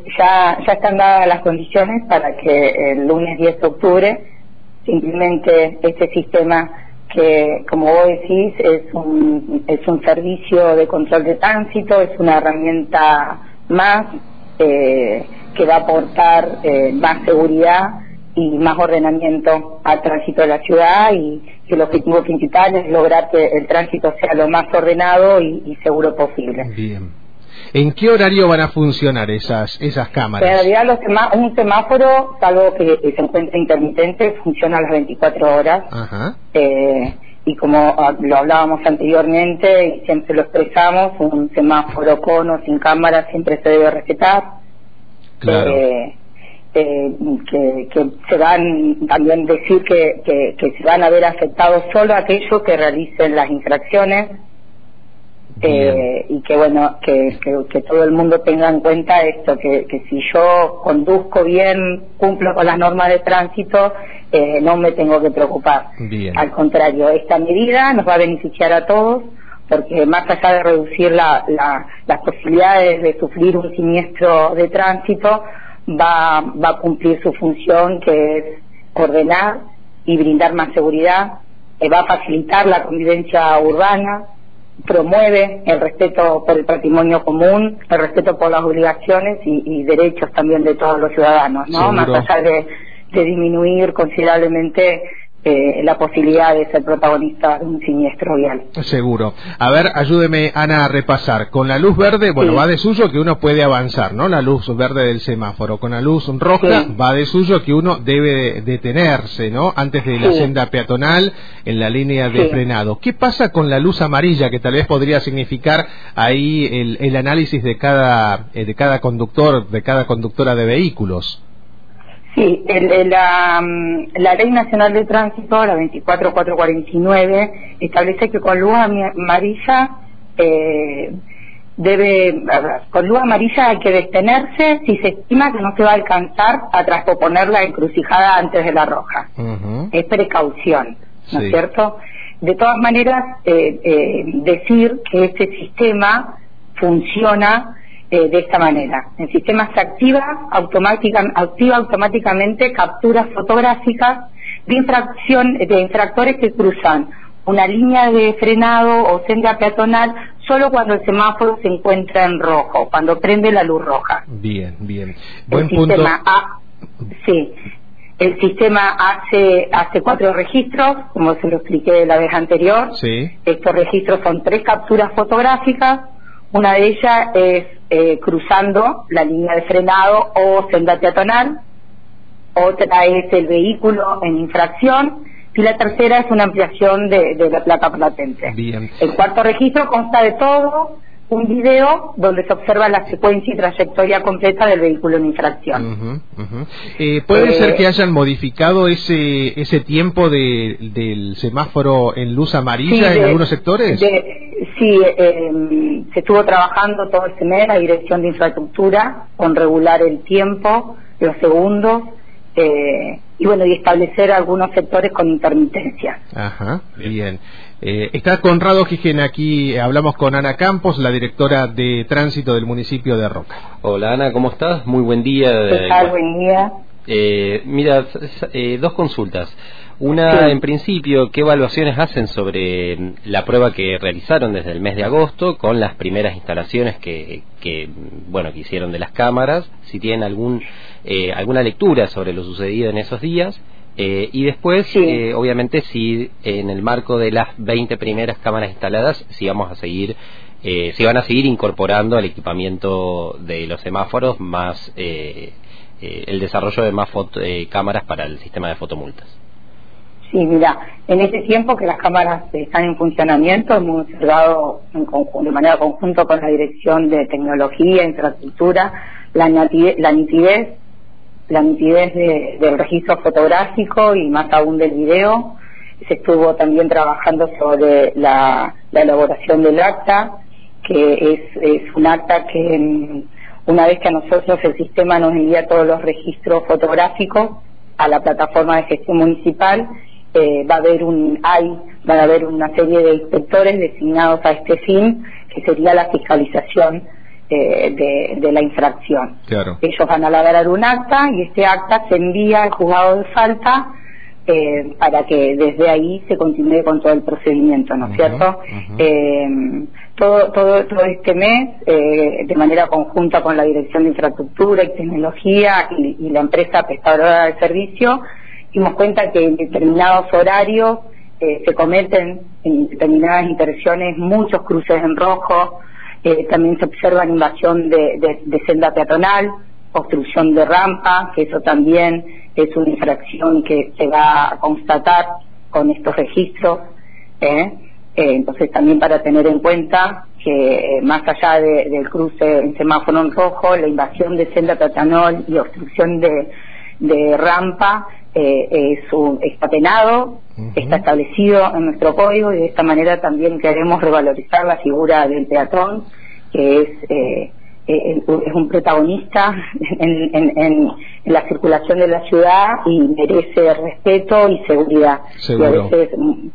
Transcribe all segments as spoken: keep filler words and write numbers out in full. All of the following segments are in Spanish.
ya, ya están dadas las condiciones para que el lunes diez de octubre simplemente este sistema que, como vos decís, es un, es un servicio de control de tránsito, es una herramienta más eh, que va a aportar eh, más seguridad y más ordenamiento al tránsito de la ciudad, y, y el objetivo principal es lograr que el tránsito sea lo más ordenado y, y seguro posible. Bien. ¿En qué horario van a funcionar esas esas cámaras? En realidad los semá un semáforo, salvo que, que se encuentre intermitente, funciona a las veinticuatro horas. Ajá. Eh, y como lo hablábamos anteriormente y siempre lo expresamos, un semáforo con o sin cámara siempre se debe respetar. Claro. Eh, eh, que, que se van también decir que, que, que se van a ver afectados solo aquellos que realicen las infracciones. Eh, y que bueno, que, que, que todo el mundo tenga en cuenta esto, que, que si yo conduzco bien, cumplo con las normas de tránsito, eh, no me tengo que preocupar. Bien. Al contrario, esta medida nos va a beneficiar a todos, porque más allá de reducir la, la, las posibilidades de sufrir un siniestro de tránsito, va, va a cumplir su función, que es ordenar y brindar más seguridad, eh, va a facilitar la convivencia urbana, promueve el respeto por el patrimonio común, el respeto por las obligaciones y, y derechos también de todos los ciudadanos, ¿no? Seguro. Más allá de, de disminuir considerablemente eh, la posibilidad de ser protagonista de un siniestro vial. Seguro. A ver, ayúdeme, Ana, a repasar. Con la luz verde, bueno, Sí. va de suyo que uno puede avanzar, ¿no? La luz verde del semáforo. Con la luz roja, Sí. va de suyo que uno debe detenerse, ¿no? Antes de la Sí. senda peatonal, en la línea de Sí. frenado. ¿Qué pasa con la luz amarilla, que tal vez podría significar ahí el, el análisis de cada, eh, de cada conductor, de cada conductora de vehículos? Sí, el, el, la, la Ley Nacional de Tránsito, la veinticuatro mil cuatrocientos cuarenta y nueve, establece que con luz amarilla eh, debe, a ver, con luz amarilla hay que detenerse si se estima que no se va a alcanzar a trasponer la encrucijada antes de la roja. Uh-huh. Es precaución, ¿no Sí. es cierto? De todas maneras, eh, eh, decir que este sistema funciona Eh, de esta manera. El sistema se activa, automática, activa automáticamente capturas fotográficas de infracción, de infractores que cruzan una línea de frenado o senda peatonal solo cuando el semáforo se encuentra en rojo, cuando prende la luz roja. Bien, bien. Buen el punto. sistema ha, sí, el sistema hace hace cuatro registros, como se lo expliqué la vez anterior. Sí. Estos registros son tres capturas fotográficas. Una de ellas es eh, cruzando la línea de frenado o senda peatonal, otra es el vehículo en infracción y la tercera es una ampliación de, de la placa patente. Bien. El cuarto registro consta de todo un video donde se observa la secuencia y trayectoria completa del vehículo en infracción. Uh-huh, uh-huh. Eh, ¿Puede eh, ser que hayan modificado ese ese tiempo de, del semáforo en luz amarilla sí, en de, algunos sectores? De, sí, eh, se estuvo trabajando todo el semestre la Dirección de Infraestructura con regular el tiempo, los segundos, eh, y bueno, y establecer algunos sectores con intermitencia. Ajá, bien. Eh, está Conrado Gijena aquí, hablamos con Ana Campos, la directora de tránsito del municipio de Roca. Hola Ana, ¿cómo estás? Muy buen día. ¿Qué tal? Buen día. Eh, mira, eh, dos consultas. Una, sí. En principio, ¿qué evaluaciones hacen sobre la prueba que realizaron desde el mes de agosto con las primeras instalaciones que, que bueno, que hicieron de las cámaras? Si tienen algún eh, alguna lectura sobre lo sucedido en esos días. Eh, y después, sí. eh, obviamente, si en el marco de las veinte primeras cámaras instaladas, si vamos a seguir, eh, si van a seguir incorporando al equipamiento de los semáforos más eh, eh, el desarrollo de más foto, eh, cámaras para el sistema de fotomultas. Sí, mira, en este tiempo que las cámaras están en funcionamiento, hemos observado en conjunto, de manera conjunta con la Dirección de Tecnología, Infraestructura, la nitidez, la nitidez la nitidez de, del registro fotográfico y más aún del video. Se estuvo también trabajando sobre la, la elaboración del acta, que es, es un acta que una vez que a nosotros el sistema nos envía todos los registros fotográficos a la plataforma de gestión municipal, eh, va a haber un hay va a haber una serie de inspectores designados a este fin, que sería la fiscalización eh, de, de la infracción. Claro. Ellos van a elaborar un acta y este acta se envía al juzgado de falta eh, para que desde ahí se continúe con todo el procedimiento, ¿no es uh-huh, cierto? Uh-huh. Eh, todo, todo, todo este mes, eh, de manera conjunta con la Dirección de Infraestructura y Tecnología y, y la empresa prestadora de servicio, dimos cuenta que en determinados horarios eh, se cometen en determinadas intersecciones muchos cruces en rojo, eh, también se observa invasión de, de, de senda peatonal, obstrucción de rampa, que eso también es una infracción que se va a constatar con estos registros, ¿eh? Eh, entonces también para tener en cuenta que eh, más allá de, del cruce en semáforo en rojo, la invasión de senda peatonal y obstrucción de, de rampa eh, es un, está penado, uh-huh. está establecido en nuestro código, y de esta manera también queremos revalorizar la figura del peatón, que es eh, eh, es un protagonista en, en, en, en la circulación de la ciudad y merece respeto y seguridad. Seguro. Y a veces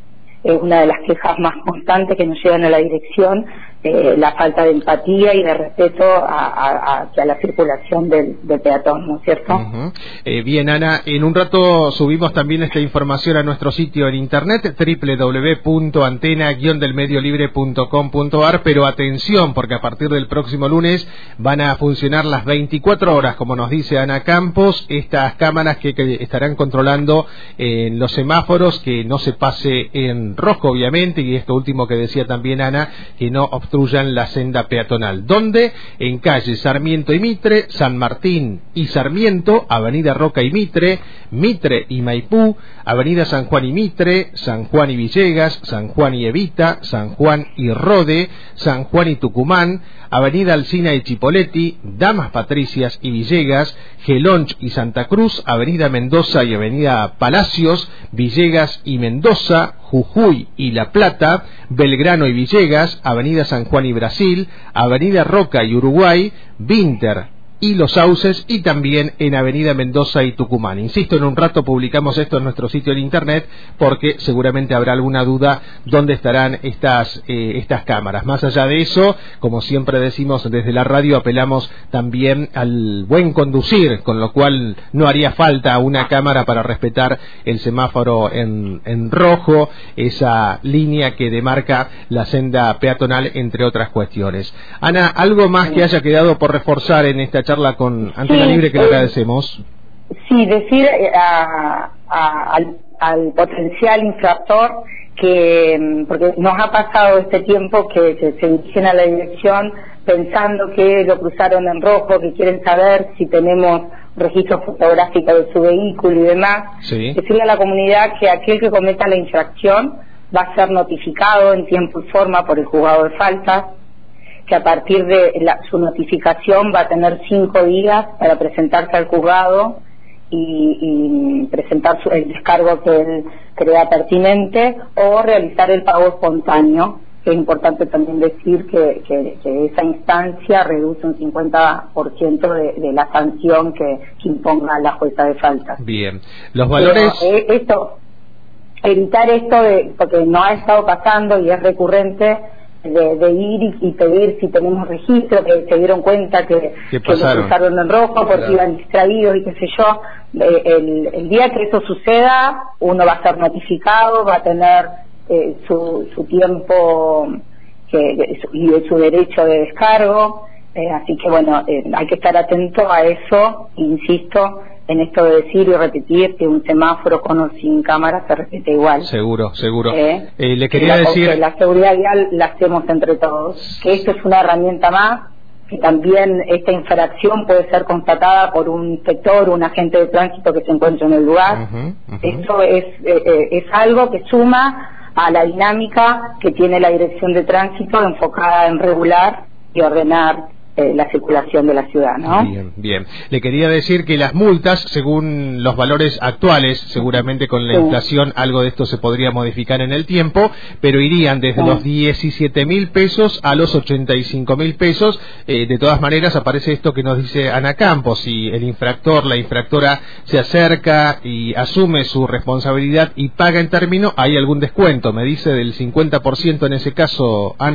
es una de las quejas más constantes que nos llegan a la dirección, eh, la falta de empatía y de respeto a, a, a la circulación del, del peatón, ¿no es cierto? Uh-huh. Eh, bien, Ana, en un rato subimos también esta información a nuestro sitio en internet, doble u doble u doble u punto antena guion del medio libre punto com punto a r, pero atención, porque a partir del próximo lunes van a funcionar las veinticuatro horas, como nos dice Ana Campos, estas cámaras que, que estarán controlando en los semáforos, que no se pase en rojo, obviamente, y esto último que decía también Ana, que no obstruyan la senda peatonal. ¿Dónde? En calle Sarmiento y Mitre, San Martín y Sarmiento, Avenida Roca y Mitre, Mitre y Maipú, Avenida San Juan y Mitre, San Juan y Villegas, San Juan y Evita, San Juan y Rode, San Juan y Tucumán, Avenida Alsina y Chipoleti, Damas Patricias y Villegas, Gelonch y Santa Cruz, Avenida Mendoza y Avenida Palacios, Villegas y Mendoza, Jujuy y La Plata, Belgrano y Villegas, Avenida San Juan y Brasil, Avenida Roca y Uruguay, Vinter y Los Sauces, y también en Avenida Mendoza y Tucumán. Insisto, en un rato publicamos esto en nuestro sitio en internet, porque seguramente habrá alguna duda dónde estarán estas eh, estas cámaras. Más allá de eso, como siempre decimos desde la radio, apelamos también al buen conducir, con lo cual no haría falta una cámara para respetar el semáforo en, en rojo, esa línea que demarca la senda peatonal, entre otras cuestiones. Ana, ¿algo más que haya quedado por reforzar en esta charla con Antena sí, Libre que le eh, agradecemos? Sí, decir a, a, al, al potencial infractor que, porque nos ha pasado este tiempo que, que se dirigen a la dirección pensando que lo cruzaron en rojo, que quieren saber si tenemos registro fotográfico de su vehículo y demás. Sí. Decirle a la comunidad que aquel que cometa la infracción va a ser notificado en tiempo y forma por el juzgado de faltas, que a partir de la, su notificación va a tener cinco días para presentarse al juzgado y, y presentar su, el descargo que él crea pertinente, o realizar el pago espontáneo, que es importante también decir que, que, que esa instancia reduce un cincuenta por ciento de, de la sanción que, que imponga la jueza de faltas. Bien, los valores... Pero, eh, esto, evitar esto, de, porque no ha estado pasando y es recurrente, De, de ir y, y pedir si tenemos registro, que se dieron cuenta que, que lo cruzaron en rojo porque claro. iban distraídos y qué sé yo. Eh, el, el día que eso suceda, uno va a ser notificado, va a tener eh, su, su tiempo que, y su derecho de descargo, eh, así que bueno, eh, hay que estar atento a eso, insisto en esto de decir y repetir que un semáforo con o sin cámara se respeta igual. Seguro, seguro. Eh, eh, le quería la, decir... La seguridad vial la hacemos entre todos, que esto es una herramienta más, que también esta infracción puede ser constatada por un inspector, un agente de tránsito que se encuentra en el lugar. Uh-huh, uh-huh. Esto es, eh, es algo que suma a la dinámica que tiene la Dirección de Tránsito enfocada en regular y ordenar la circulación de la ciudad, ¿no? Bien, bien. Le quería decir que las multas, según los valores actuales, seguramente con la sí. inflación algo de esto se podría modificar en el tiempo, pero irían desde sí. los diecisiete mil pesos a los ochenta y cinco mil pesos. Eh, de todas maneras, aparece esto que nos dice Ana Campos: si el infractor, la infractora se acerca y asume su responsabilidad y paga en término, ¿hay algún descuento? Me dice del cincuenta por ciento en ese caso, Ana.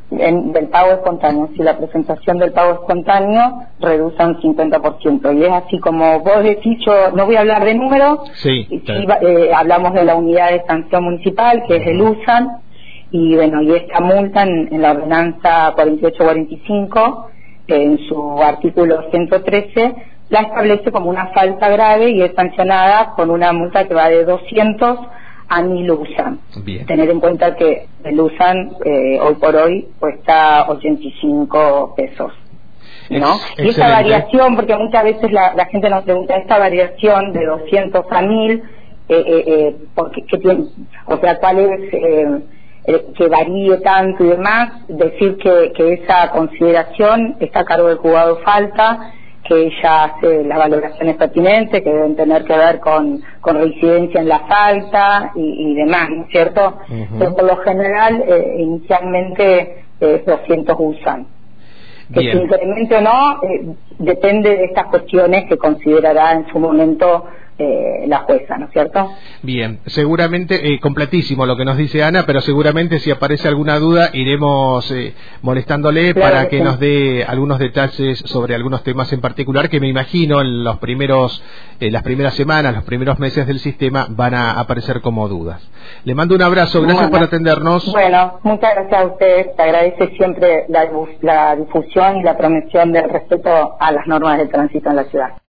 en, del pago espontáneo. Si la presentación del pago espontáneo reduce un cincuenta por ciento. Y es así como vos decís, yo no voy a hablar de números, sí, sí, eh, hablamos de la unidad de sanción municipal, que es el U S A N, y bueno, y esta multa en, en la ordenanza cuarenta y ocho cuarenta y cinco, eh, en su artículo ciento trece, la establece como una falta grave y es sancionada con una multa que va de doscientos a mil U S A N. Bien. Tener en cuenta que el U S A N eh, hoy por hoy cuesta ochenta y cinco pesos, ¿no? Ex y esta variación, porque muchas veces la, la gente nos pregunta, esta variación de doscientos a mil, eh, eh, eh, porque, ¿qué tiene? O sea, ¿cuál es eh, eh, que varíe tanto y demás? Decir que, que esa consideración está a cargo del juzgado de falta, que ella hace las valoraciones pertinentes, que deben tener que ver con, con reincidencia en la falta y, y demás, ¿no es cierto? Uh-huh. Pero por lo general, eh, inicialmente, eh, doscientos usan. Que se incremente o no, eh, depende de estas cuestiones que considerará en su momento eh, la jueza, ¿no es cierto? Bien, seguramente, eh, completísimo lo que nos dice Ana, pero seguramente si aparece alguna duda iremos eh, molestándole claro para que, que sí. nos dé algunos detalles sobre algunos temas en particular que me imagino en los primeros, eh, las primeras semanas, los primeros meses del sistema van a aparecer como dudas. Le mando un abrazo, gracias bueno, por atendernos. Bueno, muchas gracias a ustedes, te agradece siempre la, la difusión y la promoción del respeto a las normas de tránsito en la ciudad.